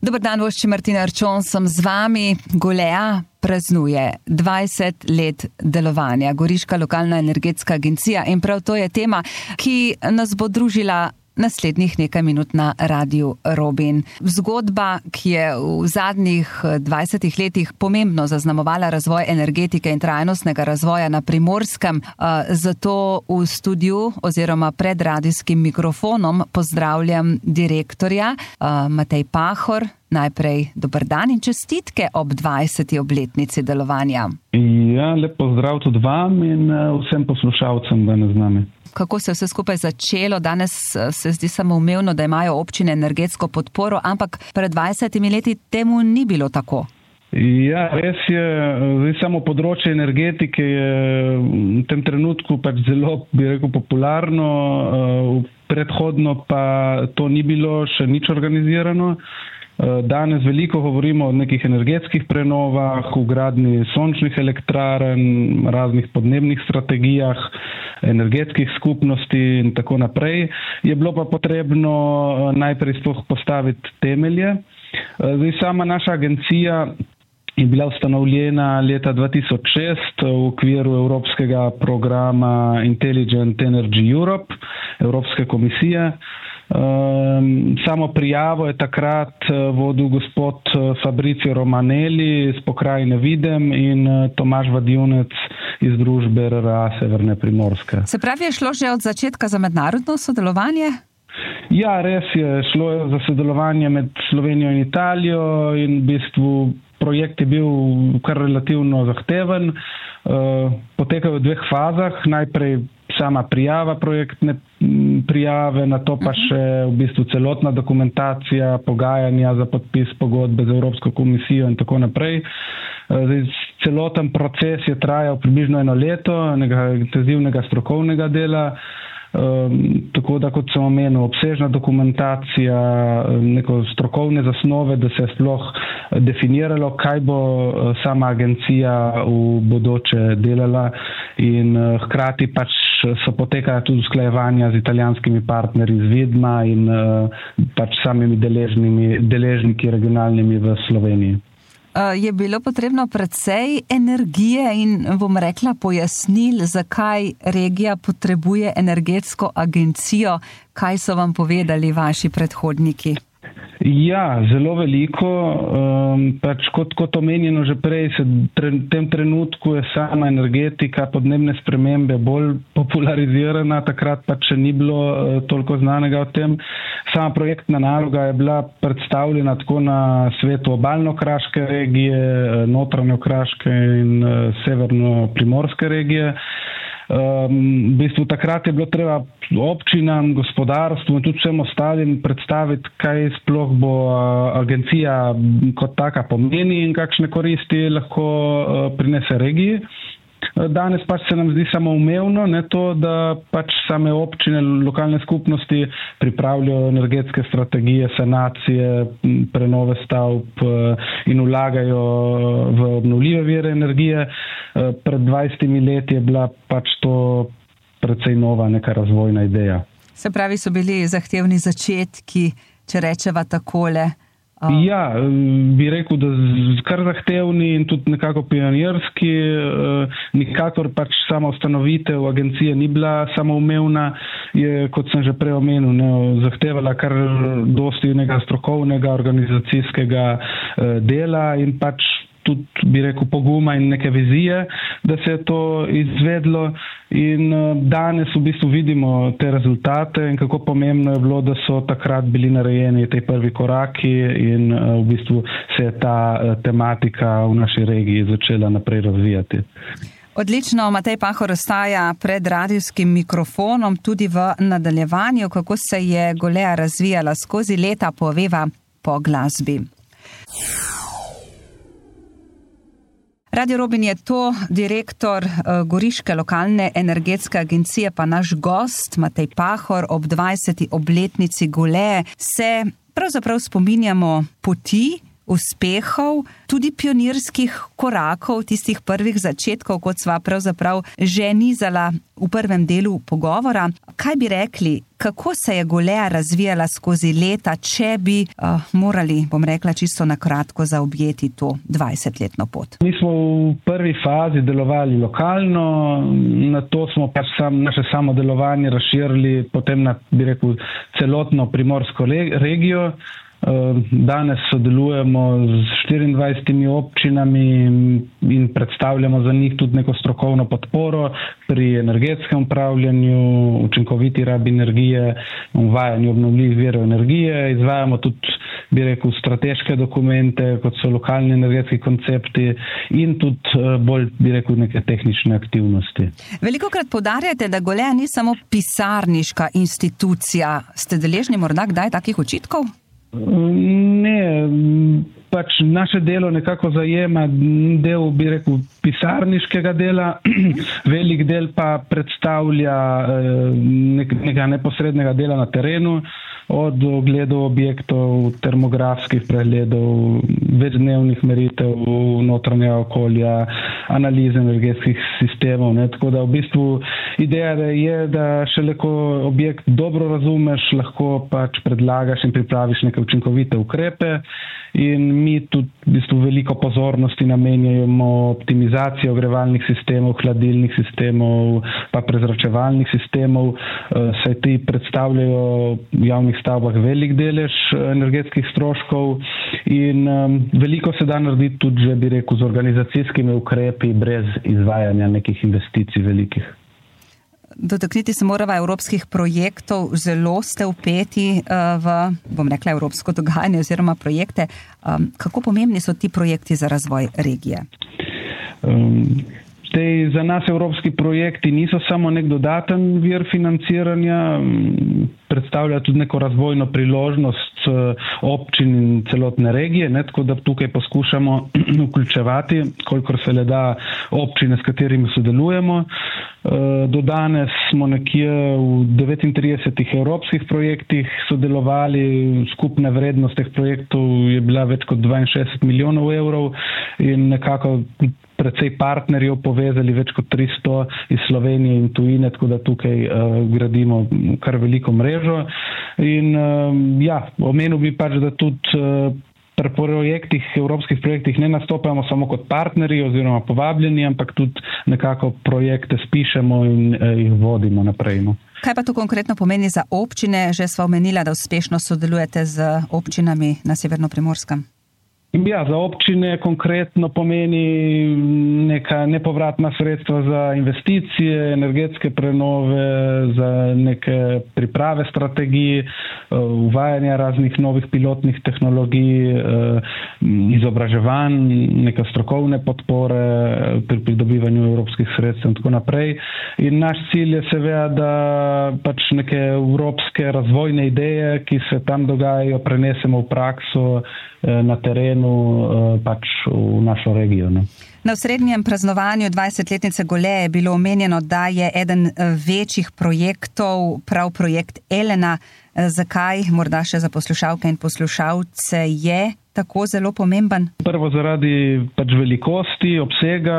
Dober dan, vošči Martina Arčon, sem z vami. Golea praznuje 20 let delovanja, Goriška lokalna energetska agencija, in prav to je tema, ki nas bo družila naslednjih nekaj minut na Radiu Robin. Zgodba, ki je v zadnjih 20 letih pomembno zaznamovala razvoj energetike in trajnostnega razvoja na Primorskem. Zato v studiu oziroma pred radijskim mikrofonom pozdravljam direktorja Matej Pahor. Najprej dober dan in čestitke ob 20. obletnici delovanja. Ja, lep pozdrav tudi vam in vsem poslušalcem danes z nami. Kako se je vse skupaj začelo? Danes se zdi samoumevno, da imajo občine energetsko podporo, ampak pred 20 leti temu ni bilo tako. Ja, res je. Samo področje energetike je v tem trenutku pač zelo, bi rekel, popularno. Predhodno pa to ni bilo še nič organizirano. Danes veliko govorimo o nekih energetskih prenovah, vgradnji sončnih elektrarn, raznih podnebnih strategijah, energetskih skupnosti in tako naprej. Je bilo pa potrebno najprej sploh postaviti temelje. Sama naša agencija je bila ustanovljena leta 2006 v okviru evropskega programa Intelligent Energy Europe, Evropske komisije. Samo prijavo je takrat vodil gospod Fabrizio Romanelli iz pokrajine Videm in Tomaž Vadionec iz družbe RRA Severne Primorske. Se pravi, je šlo že od začetka za mednarodno sodelovanje? Ja, res je. Šlo je za sodelovanje med Slovenijo in Italijo in v bistvu projekt je bil kar relativno zahteven. Potekal v dveh fazah. Najprej sama prijava projektne prijave, na to pa še v bistvu celotna dokumentacija, pogajanja za podpis pogodbe z Evropsko komisijo in tako naprej. Celoten proces je trajal približno 1 leto, nekega intenzivnega strokovnega dela. Tako da, kot sem omenil, obsežna dokumentacija, neko strokovne zasnove, da se je sploh definiralo, kaj bo sama agencija v bodoče delala, in hkrati pač so potekala tudi usklajevanja z italijanskimi partnerji iz Vidma in pač samimi deležniki regionalnimi v Sloveniji. Je bilo potrebno precej energije in, bom rekla, pojasnil, zakaj regija potrebuje energetsko agencijo. Kaj so vam povedali vaši predhodniki? Ja, zelo veliko. Pač kot omenjeno že prej, v tem trenutku je sama energetika, podnebne spremembe bolj popularizirana. Takrat pač še ni bilo toliko znanega o tem. Sama projektna naloga je bila predstavljena tako na svetu obalno-kraške regije, notranjo-kraške in severno-primorske regije. V bistvu takrat je bilo treba občinam, gospodarstvu in tudi vsem ostalim predstaviti, kaj sploh bo agencija kot taka pomeni in kakšne koristi lahko prinese regiji. Danes pač se nam zdi samoumevno, ne to, da pač same občine, lokalne skupnosti pripravljajo energetske strategije, sanacije, prenove stavb in vlagajo v obnovljive vire energije. Pred 20 leti je bila pač to precej nova neka razvojna ideja. Se pravi, so bili zahtevni začetki, če rečeva takole? Ja, bi rekel, da kar zahtevni in tudi nekako pionirski. Nikakor pač sama ustanovitev agencije ni bila samoumevna. Je, kot sem že prej omenil, zahtevala kar dosti nekega strokovnega, organizacijskega dela in pač tudi, bi rekel, poguma in neke vizije, da se je to izvedlo. In danes v bistvu vidimo te rezultate in kako pomembno je bilo, da so takrat bili narejeni te prvi koraki in v bistvu se je ta tematika v naši regiji začela naprej razvijati. Odlično, Matej Pahor ostaja pred radijskim mikrofonom tudi v nadaljevanju, kako se je Golea razvijala skozi leta, poveva po glasbi. Radio Robin je to, direktor Goriške lokalne energetske agencije, pa naš gost Matej Pahor. Ob 20. obletnici Golee se pravzaprav spominjamo poti uspehov, tudi pionirskih korakov, tistih prvih začetkov, kot sva pravzaprav že nizala v prvem delu pogovora. Kaj bi rekli, kako se je Golea razvijala skozi leta, če bi morali, bom rekla čisto na kratko, zaobjeti to 20-letno pot? Mi smo v prvi fazi delovali lokalno, na to smo pač naše samo delovanje razširili potem na, bi rekel, celotno primorsko regijo. Danes sodelujemo z 24 občinami in predstavljamo za njih tudi neko strokovno podporo pri energetskem upravljanju, učinkoviti rabi energije, uvajanju obnovljivih virov energije. Izvajamo tudi, bi rekel, strateške dokumente, kot so lokalni energetski koncepti in tudi bolj, bi rekel, neke tehnične aktivnosti. Velikokrat poudarjate, da Golea ni samo pisarniška institucija. Ste deležni morda kdaj takih očitkov? Ne, pač naše delo nekako zajema del, bi rekel, pisarniškega dela, velik del pa predstavlja nekega neposrednega dela na terenu, od ogledov objektov, termografskih pregledov, večdnevnih meritev notranjega okolja, analize energetskih sistemov. Tako da v bistvu ideja je, da šele ko objekt dobro razumeš, lahko pač predlagaš in pripraviš neke učinkovite ukrepe. In mi tudi v bistvu veliko pozornosti namenjamo optimizaciji ogrevalnih sistemov, hladilnih sistemov, pa prezračevalnih sistemov, saj ti predstavljajo v javnih stavbah velik delež energetskih stroškov in veliko se da narediti tudi, že bi rekel, z organizacijskimi ukrepi brez izvajanja nekih investicij velikih. Dotakniti se morava evropskih projektov, zelo ste vpeti v, bom rekla, evropsko dogajanje oziroma projekte. Kako pomembni so ti projekti za razvoj regije? Za nas evropski projekti niso samo nek dodaten vir financiranja, predstavlja tudi neko razvojno priložnost občin in celotne regije, tako da tukaj poskušamo vključevati, kolikor se le da, občine, s katerimi sodelujemo. Do danes smo nekje v 39 evropskih projektih sodelovali, skupna vrednost teh projektov je bila več kot 62 milijonov evrov in nekako precej partnerjev povezali, več kot 300 iz Slovenije in tujine, tako da tukaj gradimo kar veliko mrežo. In omenil bi pač, da tudi pri evropskih projektih ne nastopamo samo kot partnerji oziroma povabljeni, ampak tudi nekako projekte spišemo in jih vodimo naprej. Kaj pa to konkretno pomeni za občine? Že sva omenila, da uspešno sodelujete z občinami na Severno-Primorskem. Za občine konkretno pomeni neka nepovratna sredstva za investicije, energetske prenove, za neke priprave strategij, uvajanja raznih novih pilotnih tehnologij, izobraževanj, neke strokovne podpore pri pridobivanju evropskih sredstev in tako naprej. In naš cilj je seveda, da pač neke evropske razvojne ideje, ki se tam dogajajo, prenesemo v prakso na terenu, pač v našo regijo. Na osrednjem praznovanju 20-letnice Goleje je bilo omenjeno, da je eden večjih projektov prav projekt Elena. Zakaj, morda še za poslušalke in poslušalce, je tako zelo pomemben? Prvo zaradi pač velikosti, obsega,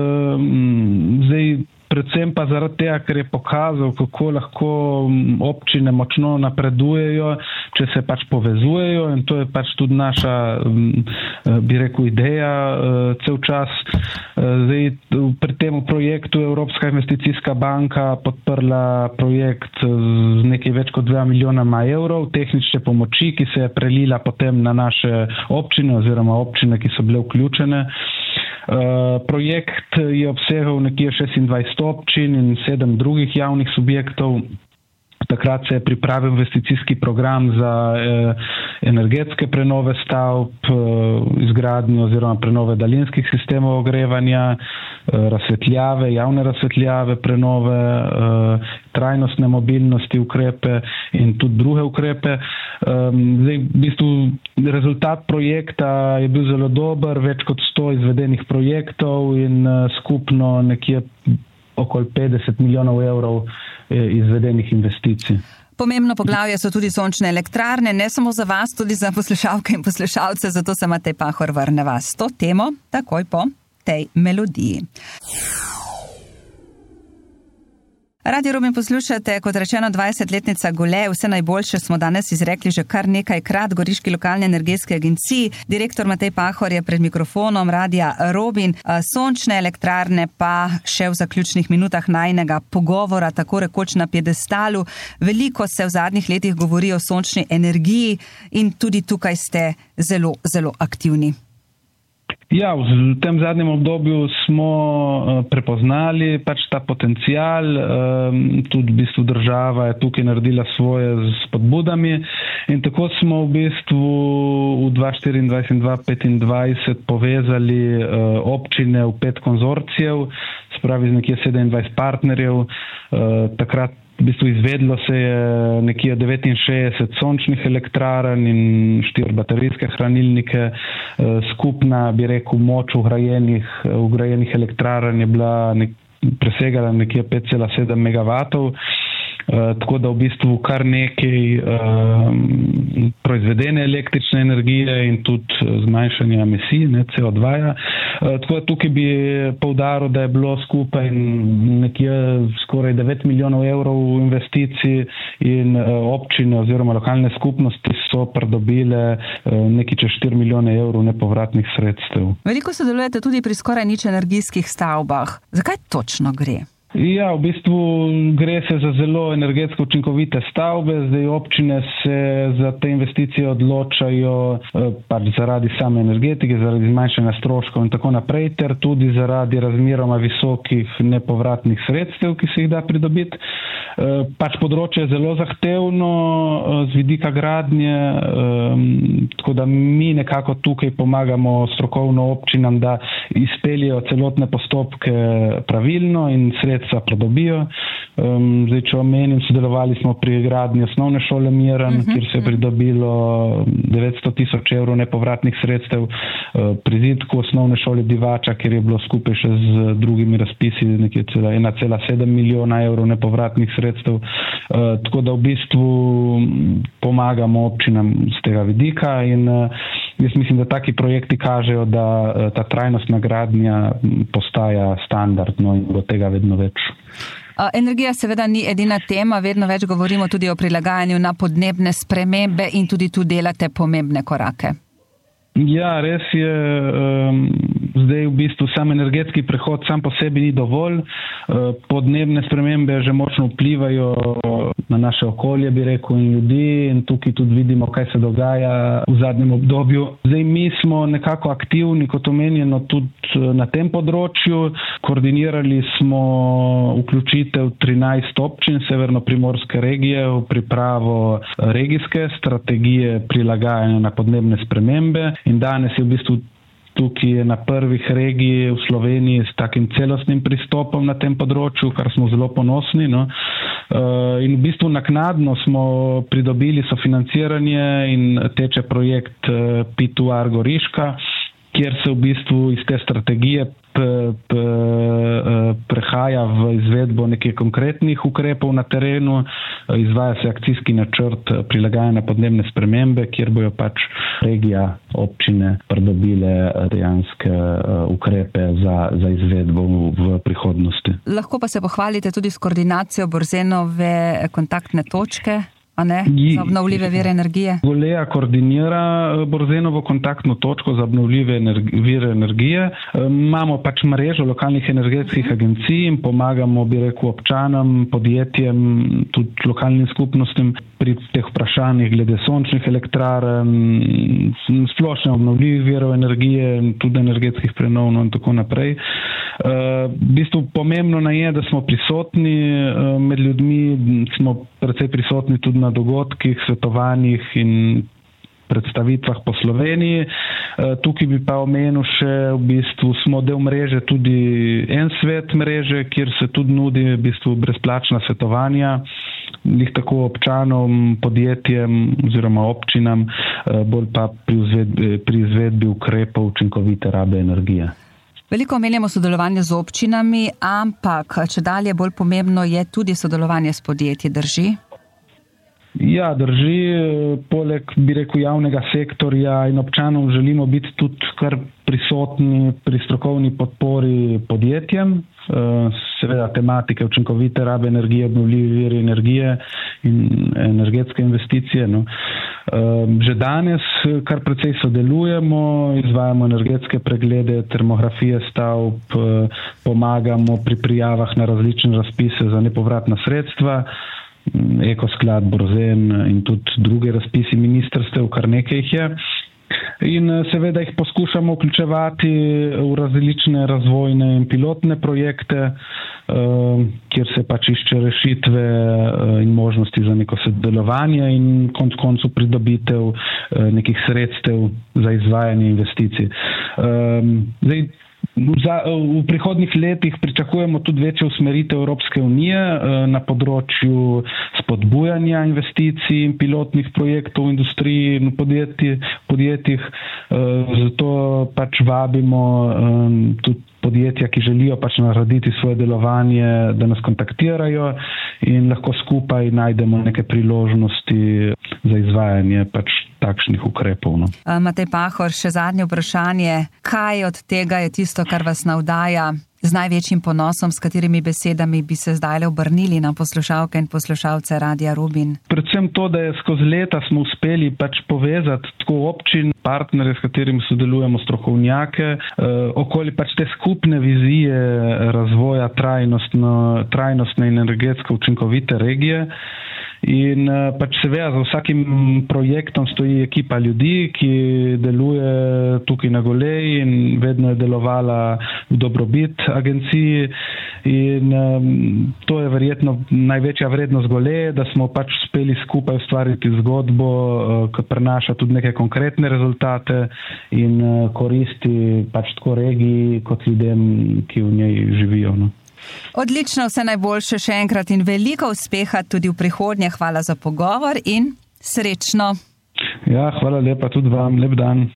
predvsem pa zaradi tega, ker je pokazal, kako lahko občine močno napredujejo, če se pač povezujejo, in to je pač tudi naša, bi rekel, ideja cel čas. Pri tem projektu Evropska investicijska banka podprla projekt z nekaj več kot 2 milijonama evrov tehnične pomoči, ki se je prelila potem na naše občine oziroma občine, ki so bile vključene. Projekt je obsegal nekje 26 občin in 7 drugih javnih subjektov. Takrat se je pripravil investicijski program za energetske prenove stavb, izgradnjo oziroma prenove daljinskih sistemov ogrevanja, razsvetljave, javne razsvetljave, prenove, trajnostne mobilnosti ukrepe in tudi druge ukrepe. V bistvu rezultat projekta je bil zelo dober, več kot 100 izvedenih projektov in skupno nekje okoli 50 milijonov evrov izvedenih investicij. Pomembno poglavje so tudi sončne elektrarne, ne samo za vas, tudi za poslušalke in poslušalce, zato se Matej Pahor vrne vas s to temo takoj po tej melodiji. Radio Rubin poslušate, kot rečeno, 20-letnica Gole, vse najboljše smo danes izrekli že kar nekajkrat Goriški lokalni energetski agenciji. Direktor Matej Pahor je pred mikrofonom Radia Rubin. Sončne elektrarne pa še v zaključnih minutah najinega pogovora, tako rekoč na piedestalu. Veliko se v zadnjih letih govori o sončni energiji in tudi tukaj ste zelo, zelo aktivni. Ja, v tem zadnjem obdobju smo prepoznali ta potencial, tudi v bistvu država je tukaj naredila svoje s spodbudami in tako smo v bistvu v 2024 in 2025 povezali občine v 5 konzorcijev, spravi z nekje 27 partnerjev. Takrat v bistvu izvedlo se je nekje 69 sončnih elektrarn in 4 baterijske hranilnike. Skupna, bi rekel, moč vgrajenih elektrarn je bila presegala nekje 5,7 megavatov. Tako da v bistvu kar nekaj proizvedene električne energije in tudi zmanjšanje emisij, CO2. Tako da tukaj bi poudaril, da je bilo skupaj nekje skoraj 9 milijonov evrov investicij in občine oziroma lokalne skupnosti so pridobile nekaj čez 4 milijone evrov nepovratnih sredstev. Veliko sodelujete tudi pri skoraj nič energijskih stavbah. Zakaj točno gre? Ja, v bistvu gre se za zelo energetsko učinkovite stavbe. Zdaj občine se za te investicije odločajo zaradi same energetike, zaradi zmanjšanja stroškov in tako naprej, ter tudi zaradi razmeroma visokih nepovratnih sredstev, ki se jih da pridobiti. Področje je zelo zahtevno z vidika gradnje, tako da mi nekako tukaj pomagamo strokovno občinam, da izpeljejo celotne postopke pravilno in sredstva pridobijo. Zdaj, če omenim, sodelovali smo pri gradnji osnovne šole Miran, kjer se je pridobilo 900,000 evrov nepovratnih sredstev, pri zidku osnovne šole Divača, kjer je bilo skupaj še z drugimi razpisi nekje 1,7 milijona evrov nepovratnih sredstev. Tako da v bistvu pomagamo občinam z tega vidika in jaz mislim, da taki projekti kažejo, da ta trajnostna gradnja postaja standardno in bo tega vedno več. Energija seveda ni edina tema, vedno več govorimo tudi o prilagajanju na podnebne spremembe in tudi tu delate pomembne korake. Ja, res je. Zdaj v bistvu sam energetski prehod sam po sebi ni dovolj. Podnebne spremembe že močno vplivajo na naše okolje, bi rekel, in ljudi in tukaj tudi vidimo, kaj se dogaja v zadnjem obdobju. Zdaj mi smo nekako aktivni, kot omenjeno, tudi na tem področju. Koordinirali smo vključitev 13 občin severno-primorske regije v pripravo regijske strategije prilagajanja na podnebne spremembe. In danes je v bistvu tukaj na prvih regij v Sloveniji s takim celostnim pristopom na tem področju, kar smo zelo ponosni. No. In v bistvu naknadno smo pridobili sofinanciranje in teče projekt P2R Goriška, kjer se v bistvu iz te strategije prehaja v izvedbo nekih konkretnih ukrepov na terenu, izvaja se akcijski načrt prilagajanja podnebne spremembe, kjer bojo regija, občine pridobile dejanske ukrepe za izvedbo v prihodnosti. Lahko pa se pohvalite tudi s koordinacijo Borzenove kontaktne točke, a ne, za obnovljive vire energije? Golea koordinira Borzenovo kontaktno točko za obnovljive vire energije. Imamo mrežo lokalnih energetskih agencij in pomagamo, bi rekel, občanom, podjetjem, tudi lokalnim skupnostim pri teh vprašanjih glede sončnih elektrarn, splošno obnovljivih virov energije, tudi energetskih prenovno in tako naprej. V bistvu pomembno je, da smo prisotni med ljudmi, smo precej prisotni tudi na dogodkih, svetovanjih in predstavitvah po Sloveniji. Tukaj bi pa omenil še, v bistvu smo del mreže tudi En svet mreže, kjer se tudi nudi v bistvu brezplačna svetovanja, njih tako občanom, podjetjem oziroma občinam, bolj pa pri izvedbi ukrepov učinkovite rabe energije. Veliko omenjamo sodelovanje z občinami, ampak čedalje bolj pomembno je tudi sodelovanje s podjetji, drži? Ja, drži. Poleg, bi rekel, javnega sektorja in občanov želimo biti tudi kar prisotni pri strokovni podpori podjetjem. Seveda tematike učinkovite rabe energije, obnovljivi viri energije in energetske investicije. No. Že danes kar precej sodelujemo, izvajamo energetske preglede, termografije stavb, pomagamo pri prijavah na različne razpise za nepovratna sredstva, Ekosklad, Borzen in tudi druge razpisi ministrstev, kar nekaj jih je. In seveda jih poskušamo vključevati v različne razvojne in pilotne projekte, kjer se pač išče rešitve in možnosti za neko sodelovanje in konec koncev pridobitev nekih sredstev za izvajanje investicij. Zdaj, v prihodnjih letih pričakujemo tudi večjo usmeritev Evropske unije na področju spodbujanja investicij in pilotnih projektov v industriji in podjetjih. Zato pač vabimo tudi podjetja, ki želijo pač narediti svoje delovanje, da nas kontaktirajo in lahko skupaj najdemo neke priložnosti za izvajanje pač takšnih ukrepov. No. Matej Pahor, še zadnje vprašanje. Kaj od tega je tisto, kar vas navdaja z največjim ponosom, s katerimi besedami bi se zdaj obrnili na poslušalke in poslušalce Radia Rubin? Predvsem to, da je skozi leta smo uspeli pač povezati tako občin, partnerje, s katerimi sodelujemo, strokovnjake, okoli pač te skupne vizije razvoja trajnostne in energetsko učinkovite regije. In pač seveda za vsakim projektom stoji ekipa ljudi, ki deluje tukaj na Goleji in vedno je delovala v dobrobit agenciji. In to je verjetno največja vrednost Goleje, da smo pač uspeli skupaj ustvariti zgodbo, ki prinaša tudi neke konkretne rezultate in koristi pač tako regiji kot ljudem, ki v njej živijo. No. Odlično, vse najboljše še enkrat in veliko uspeha tudi v prihodnje. Hvala za pogovor in srečno. Ja, hvala lepa tudi vam. Lep dan.